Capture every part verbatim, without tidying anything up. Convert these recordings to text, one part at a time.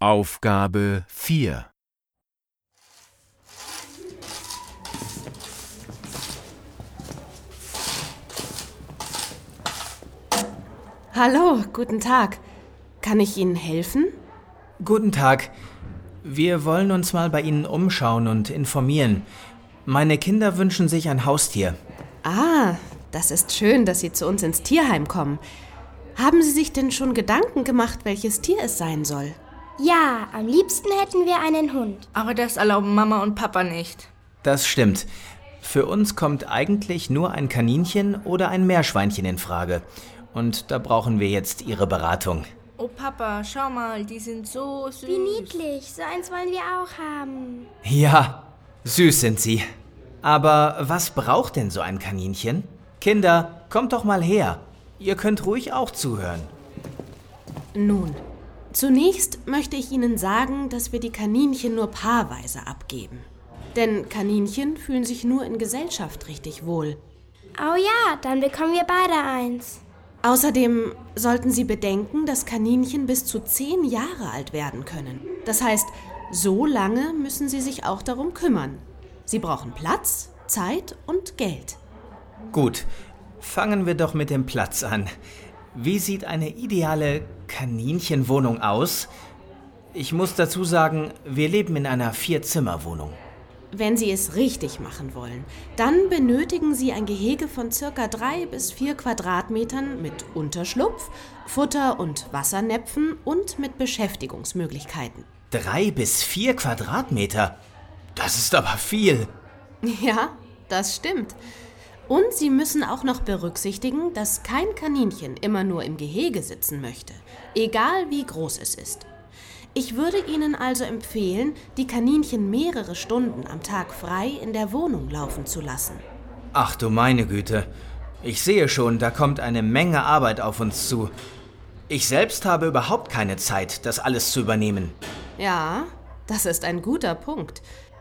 Aufgabe vier. Hallo, guten Tag. Kann ich Ihnen helfen? Guten Tag. Wir wollen uns mal bei Ihnen umschauen und informieren. Meine Kinder wünschen sich ein Haustier. Ah, das ist schön, dass Sie zu uns ins Tierheim kommen. Haben Sie sich denn schon Gedanken gemacht, welches Tier es sein soll? Ja, am liebsten hätten wir einen Hund. Aber das erlauben Mama und Papa nicht. Das stimmt. Für uns kommt eigentlich nur ein Kaninchen oder ein Meerschweinchen in Frage. Und da brauchen wir jetzt Ihre Beratung. Oh Papa, schau mal, die sind so süß. Wie niedlich, so eins wollen wir auch haben. Ja, süß sind sie. Aber was braucht denn so ein Kaninchen? Kinder, kommt doch mal her. Ihr könnt ruhig auch zuhören. Nun, zunächst möchte ich Ihnen sagen, dass wir die Kaninchen nur paarweise abgeben. Denn Kaninchen fühlen sich nur in Gesellschaft richtig wohl. Oh ja, dann bekommen wir beide eins. Außerdem sollten Sie bedenken, dass Kaninchen bis zu zehn Jahre alt werden können. Das heißt, so lange müssen Sie sich auch darum kümmern. Sie brauchen Platz, Zeit und Geld. Gut, fangen wir doch mit dem Platz an. Wie sieht eine ideale Kaninchenwohnung aus? Ich muss dazu sagen, wir leben in einer Vier-Zimmer-Wohnung. Wenn Sie es richtig machen wollen, dann benötigen Sie ein Gehege von circa drei bis vier Quadratmetern mit Unterschlupf, Futter und Wassernäpfen und mit Beschäftigungsmöglichkeiten. Drei bis vier Quadratmeter? Das ist aber viel. Ja, das stimmt. Und Sie müssen auch noch berücksichtigen, dass kein Kaninchen immer nur im Gehege sitzen möchte, egal wie groß es ist. Ich würde Ihnen also empfehlen, die Kaninchen mehrere Stunden am Tag frei in der Wohnung laufen zu lassen. Ach du meine Güte. Ich sehe schon, da kommt eine Menge Arbeit auf uns zu. Ich selbst habe überhaupt keine Zeit, das alles zu übernehmen. Ja, das ist ein guter Punkt.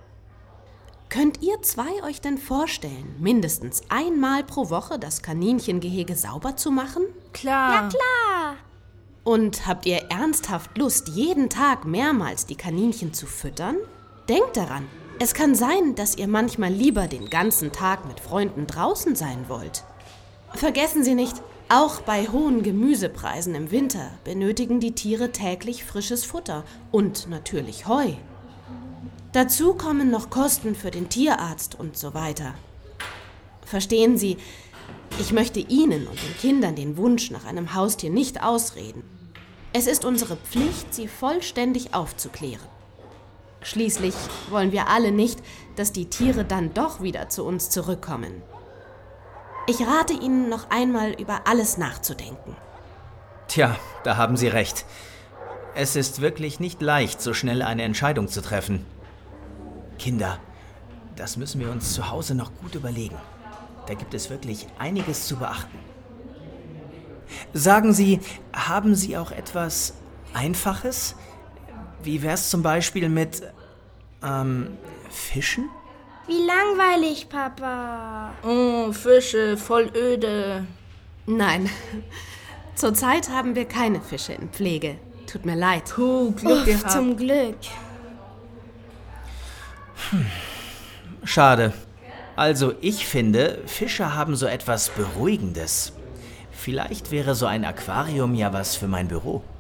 Könnt ihr zwei euch denn vorstellen, mindestens einmal pro Woche das Kaninchengehege sauber zu machen? Klar. Ja, klar. Und habt ihr ernsthaft Lust, jeden Tag mehrmals die Kaninchen zu füttern? Denkt daran, es kann sein, dass ihr manchmal lieber den ganzen Tag mit Freunden draußen sein wollt. Vergessen Sie nicht, auch bei hohen Gemüsepreisen im Winter benötigen die Tiere täglich frisches Futter und natürlich Heu. Dazu kommen noch Kosten für den Tierarzt und so weiter. Verstehen Sie, ich möchte Ihnen und den Kindern den Wunsch nach einem Haustier nicht ausreden. Es ist unsere Pflicht, sie vollständig aufzuklären. Schließlich wollen wir alle nicht, dass die Tiere dann doch wieder zu uns zurückkommen. Ich rate Ihnen noch einmal über alles nachzudenken. Tja, da haben Sie recht. Es ist wirklich nicht leicht, so schnell eine Entscheidung zu treffen. Kinder, das müssen wir uns zu Hause noch gut überlegen. Da gibt es wirklich einiges zu beachten. Sagen Sie, haben Sie auch etwas Einfaches? Wie wär's zum Beispiel mit, ähm, Fischen? Wie langweilig, Papa. Oh, Fische, voll öde. Nein, zurzeit haben wir keine Fische in Pflege. Tut mir leid. Puh, Glück Uff, gehabt. zum Glück. Hm. Schade. Also ich finde, Fische haben so etwas Beruhigendes. Vielleicht wäre so ein Aquarium ja was für mein Büro.